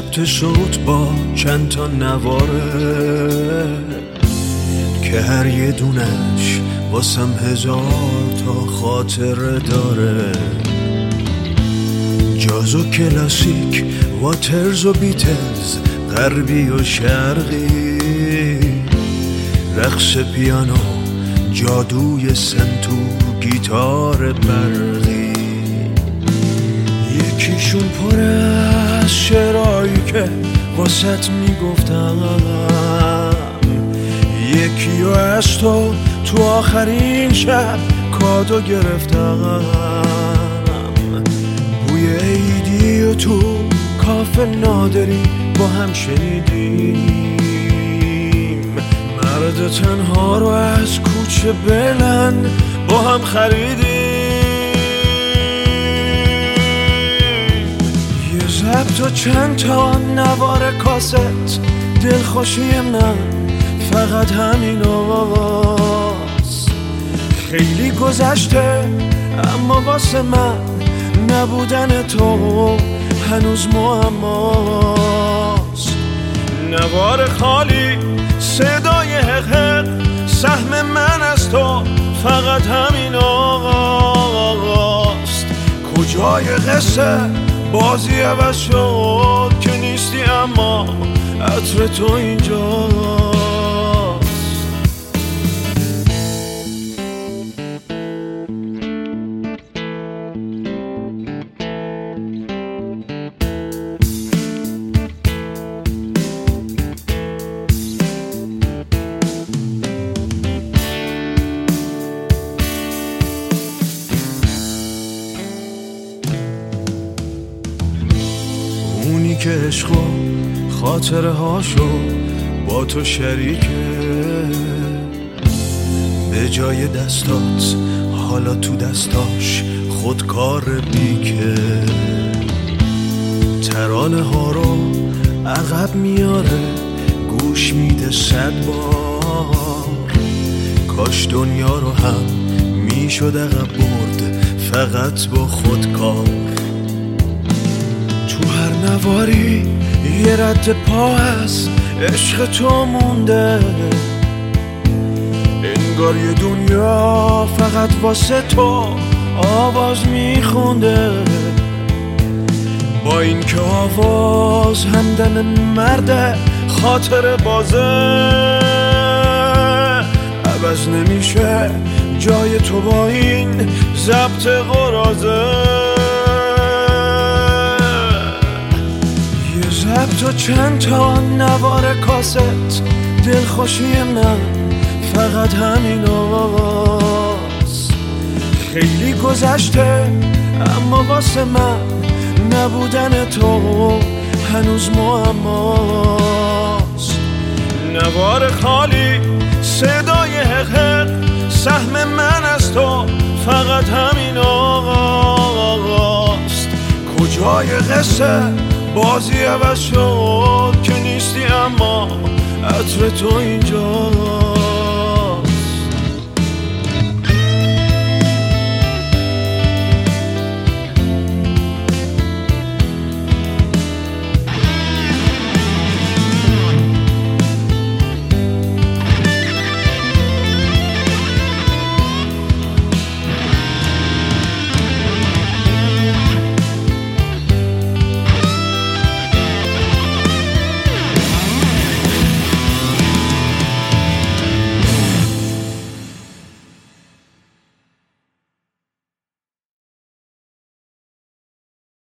ضبط صوت با چند تا نواره که هر یه دونش واسم 1000 تا خاطره داره. جاز و کلاسیک، واترز و بیتلز، غربی و شرقی، رقص پیانو، جادوی سنتور، گیتار برقی. یکیشون پر از شعرهایی که واسط میگفتم، یکی رو از تو آخرین شب کادو گرفتم. بوی عیدی و تو کافه نادری با هم شنیدیم، مرد تنها رو از کوچه بلند با هم خریدیم. یه ضبط و چند تا نوار کاست، دلخوشی من فقط همین آواست. خیلی گذشته اما واسه من نبودن تو هنوز معماست. نوار خالی، صدای حق، سهم من از تو فقط همین آقاست. کجای قصه بازی عوض شد که نیستی اما عطر تو اینجاست. اونی که عشق و خاطره هاشو با تو شریکه، به جای دستات حالا تو دستاش خودکار بیکه. ترانه ها رو عقب میاره، گوش میده 100 بار. کاش دنیا رو هم میشد عقب برد فقط با خودکار. تو هر نواری یه رد پا هست، عشق تو مونده، انگار یه دنیا فقط واسه تو آواز میخونده. با این که آواز همدم مرده، خاطر بازه عوض نمیشه جای تو با این ضبط قرازه. ضبط و چند تا نوار کاست، دلخوشی من فقط همین آواست. خیلی گذشته اما واسه من نبودن تو هنوز معماست. نوار خالی، صدای حق، سهم من از تو فقط همین آقاست. کجای قصه بازی عوض شد که نیستی اما عطر تو اینجا.